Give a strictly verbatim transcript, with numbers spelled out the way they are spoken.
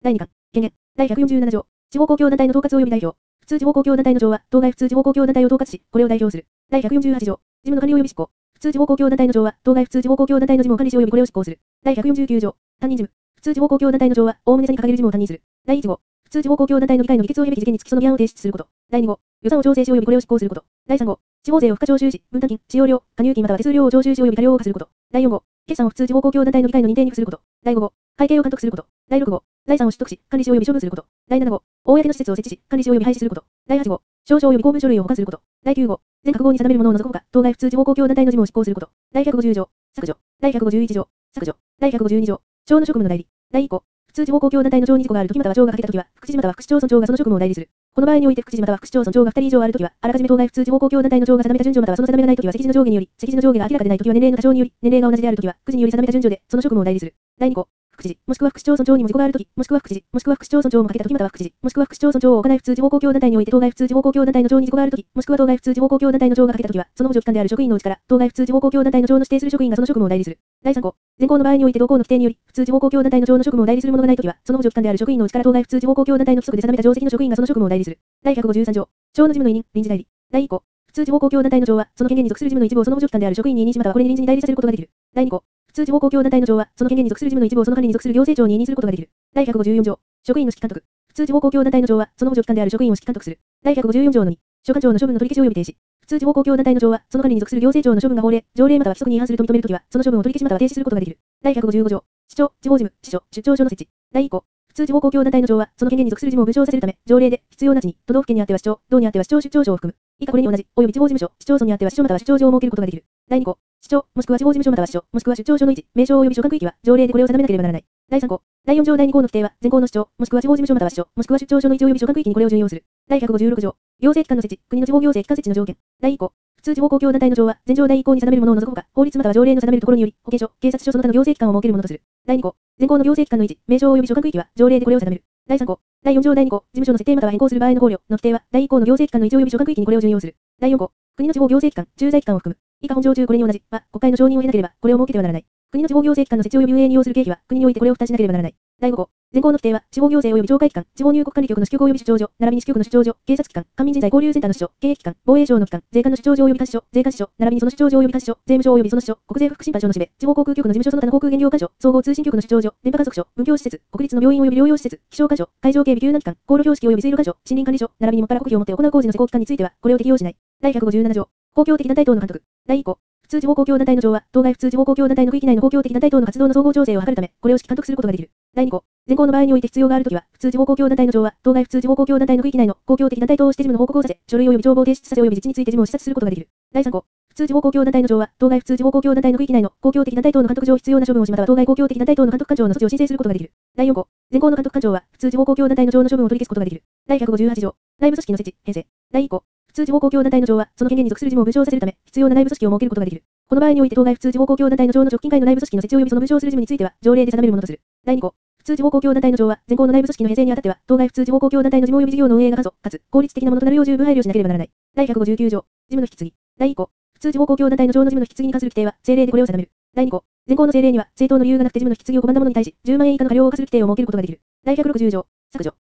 だいにかん、権限。だいひゃくよんじゅうなな条、地方公共団体の統括及び代表。普通地方公共団体の条は、当該普通地方公共団体を統括し、これを代表する。だいひゃくよんじゅうはち条、事務の管理及び執行。普通地方公共団体の条は、当該普通地方公共団体の事務を管理し及びこれを執行する。だいひゃくよんじゅうきゅう条、担任事務。普通地方公共団体の条は、おおむね差に掲げる事務を担任する。だいいち号、普通地方公共団体の議会の議決を経べき事件につきその議案を提出すること。だいに号、予算を調整し及びこれを執行すること。だいさん号、地方税を付加徴収し、分担金、使用料、加入金または手数料を徴収し及び過料を課すること。だいよん号、決算を普通地方公共団体の議会の認定に付すること。だいご号、会計を監督すること。だいろく号、財産を取得し、管理し及び処分すること。だいなな号、公の施設を設置し、管理し及び廃止すること。だいはち号、証書及び公文書類を保管すること。だいきゅう号、全各号に定めるものを除くほか、当該普通地方公共団体の事務を執行すること。だいひゃくごじゅう条、削除。だいひゃくごじゅういち条、削除。だいひゃくごじゅうに条、町の職務の代理。だいい項、普通地方公共団体の町に事故があるときまたは町が欠けたときは、副知事または副市町村長がその職務を代理する。この場合において副知事または副市町村長がふたり以上あるときは、あらかじめ当該普通地方公共団体の長が定めた順序またはその定めがないときは席次の上下により、席次の上下が明らかでないときは年齢の多少により、年齢が同じであるときは、くじにより定めた順序でその職務を代理する。だいに項、副知事、もしくは副市町村長にも事故があるとき、もしくは副知事、もしくは副市町村長も欠けたときまたは副知事、もしくは副市町村長を行い普通地方公共団体において当該普通地方公共団体の長に事故があるとき、もしくは当該普通地方公共団体の長が欠けたときは、その補助機関である職員のうちから当該普通地方公共団体の長の指定する職員がその職務を代理する。だいさん項、前項の場合において同項の規定により、普通地方公共団体の長の職務を代理するものがないときは、その補助機関である職員のうちから当該普通地方公共団体の規則で定めた上席の職員がその職務を代理する。だいひゃくごじゅうさん条、長の事務の委任、臨時代理。だいい項、普通地方公共団体の長は、その権限に属する事務の一部をその補助機関である職員に委任しまたはこれに臨時に代理させることができる。だいに項、普通地方公共団体の長は、その権限に属する事務の一部をその管理に属する行政庁に委任することができる。だいひゃくごじゅうよん条、職員の指揮監督。普通地方公共団体の長は、その補助機関である職員を指揮監督する。だいひゃくごじゅうよん条のに、所管庁の処分の取り消し及び停止。普通地方公共団体の長は、その管理に属する行政庁の処分が法令、条例または規則に違反すると認めるときは、その処分を取り消しまたは停止することができる。だいひゃくごじゅうご条、市長、地方事務、支所、出張所の設置。だいい項、普通地方公共団体の長は、その権限に属する事務を分掌させるため、条例で必要な地に、都道府県にあっては市長、道にあっては市長出張所を含む。以下これに同じ、及び地方事務所、市町村にあっては市所または出張所を設けることができる。だいに項、市長、もしくは地方事務所または市所、もしくは出張所の位置、名称及び所管区域は、条例でこれを定めなければならない。だいさん項、だいよん条だいに項の規定は、前項の市長、もしくは地方事務所または市所、もしくは出張所の位置及び所管区域にこれを準用する。だいひゃくごじゅうろく条、行政機関の設置、国の地方行政機関設置の条件。だいい項、普通地方公共団体の条は、前条だいい項に定めるものを除くほか、法律または条例の定めるところにより、保健所、警察署その他の行政機関を設けるものとする。だいに項、前項の行政機関の位置、名称及び所管区域は、条例でこれを定める。だいさん項、だいよん条だいに項、事務所の設定または変更する場合の考慮の規定は、だいい項の行政機関の位置及び所管区域にこれを準用する。だいよん項、国の地方行政機関、駐在機関を含む。以下本条中これに同じは、国会の承認を得なければ、これを設けてはならない。国の地方行政機関の設置及び運営に要する経費は、国においてこれを負担しなければならない。だいご項、前項の規定は、地方行政及び懲戒機関、地方入国管理局の支局及び出張所、並びに支局の出張所、警察機関、官民人材交流センターの支所、経営機関、防衛省の機関、税関の出張所及び監視所、税関支所、並びにその出張所及び監視所、税務署及びその支所、国税副審判所の支部、地方航空局の事務所その他の航空原料監所、総合通信局の出張所、電波観測所、文教施設、国立の病院及び療養施設、気象監所、海上警備救難機関、航路標識及び水路監所、森林管理所、並びにもっぱら国費をもって行う工事の施工期間については、これを適用しない。だいひゃくごじゅうなな条、公共的団体等の監督。だいい項、普通地方公共団体の条は、当該普通地方公共団体の区域内の公共的団体等の活動の総合調整を図るため、これを指揮監督することができる。だいに項、前項の場合において必要があるときは、普通地方公共団体の条は、当該普通地方公共団体の区域内の公共的団体等をして事務の報告をさせ、書類及び帳簿を提出させ及び実地について事務を視察することができる。だいさん項、普通地方公共団体の条は、当該普通地方公共団体の区域内の公共的団体等の監督上必要な処分をしまたは当該公共的団体等の監督官庁の措置を申請することができる。だいよん項、前項の監督官庁は、普通地方公共団体の条の処分を取り消すことができる。だいひゃくごじゅうはち条、内部組織の設置、編成。だいい項、普通地方公共団体の条は、その権限に属する事務を分掌させるため、必要な内部組織を設けることができる。この場合において当該普通地方公共団体の条の直近会の内部組織の設置及びその分掌する事務については、条例で定めるものとする。だいに項、普通地方公共団体の条は、前項の内部組織の編成にあたっては、当該普通地方公共団体の事務及び事業の運営が簡素、かつ、効率的なものとなるよう十分配慮しなければならない。だいひゃくごじゅうきゅう条、事務の引き継ぎ。だいい項、普通地方公共団体の条の事務の引き継ぎに関する規定は、政令でこれを定める。だいに項、前項の政令には、正当の理由がなくて事務の引き継ぎを拒んだ者に対し、じゅうまんえん以下の過料を課する規定を設けることができる。だいひゃくろくじゅう条、削除。